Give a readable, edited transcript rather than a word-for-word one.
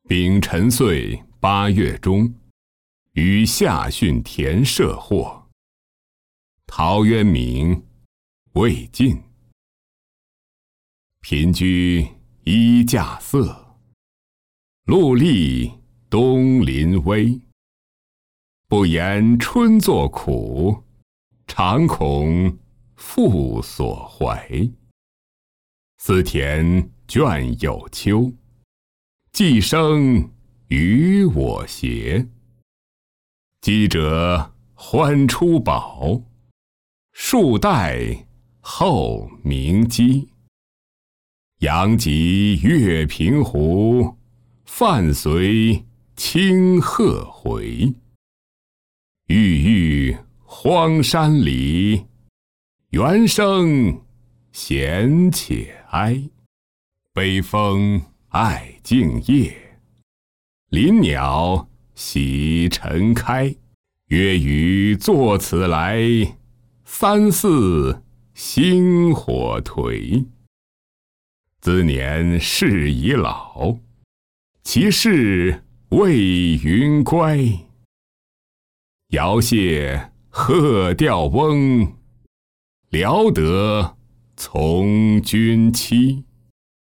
丙辰岁8月中，于夏训田舍获。陶渊明，魏晋。贫居衣架色，陆立东林微。不言春作苦，常恐父所怀。思田倦有秋，寄生于我胁。饥者欢出饱，数代后鸣鸡。阳极月平湖，饭随清鹤回。郁郁荒山里，猿声闲且哀。北风爱静夜，林鸟喜晨开。月余作此来，三四星火颓。兹年事已老，其事未云乖。遥谢鹤调翁，聊得从军期。